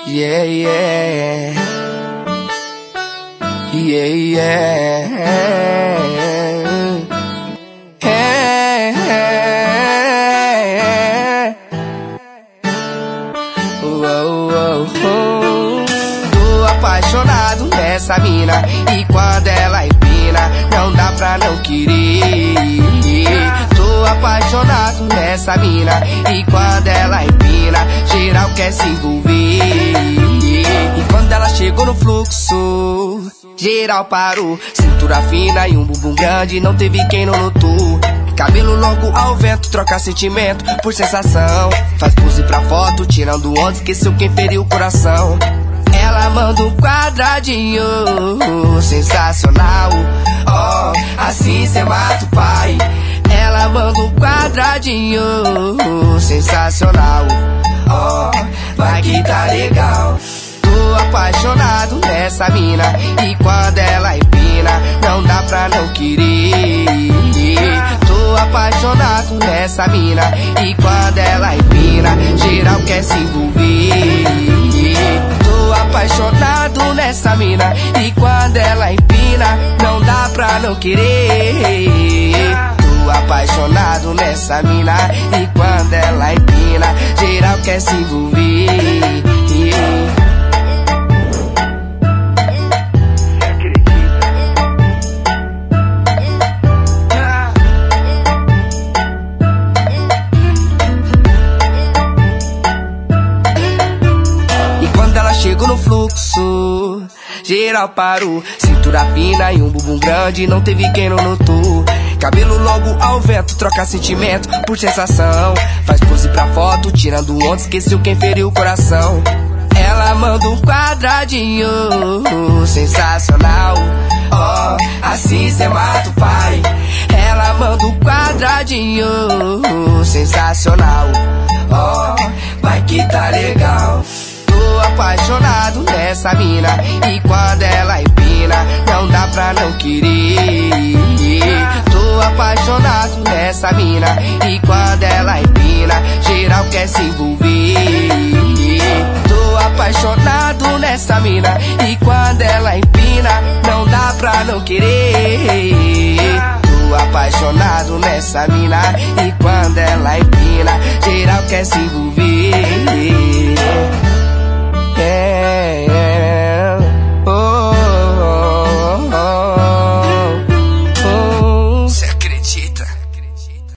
Yeah, yeah. Yeah, yeah. Tô apaixonado nessa mina, e quando ela empina, não dá pra não querer. Tô apaixonado nessa mina, e quando ela empina, geral quer se envolver. E quando ela chegou no fluxo, geral parou. Cintura fina e um bumbum grande, não teve quem não notou. Cabelo longo ao vento, troca sentimento por sensação. Faz pose pra foto, tirando onda, esqueceu quem feriu o coração. Ela manda um quadradinho, sensacional. Oh, assim cê mata o pai. Ela manda um quadradinho, sensacional. Oh, vai que tá legal. Tô apaixonado nessa mina, e quando ela empina, não dá pra não querer. Tô apaixonado nessa mina, e quando ela empina, geral quer se envolver. Tô apaixonado nessa mina, e quando ela empina, não dá pra não querer. Tô apaixonado nessa mina, e quando ela empina, geral quer se envolver. Chego no fluxo, geral parou. Cintura fina e um bumbum grande, não teve quem não notou. Cabelo longo ao vento, troca sentimento por sensação. Faz pose pra foto, tirando onda, esqueceu quem feriu o coração. Ela manda um quadradinho, sensacional. Oh, assim cê mata o pai. Ela manda um quadradinho, sensacional. Oh, vai que tá legal. Tô apaixonado nessa mina, e quando ela empina, não dá pra não querer. Tô apaixonado nessa mina, e quando ela empina, geral quer se envolver. Tô apaixonado nessa mina, e quando ela empina, não dá pra não querer. Tô apaixonado nessa mina, e quando ela empina, geral quer se envolver. Yeah.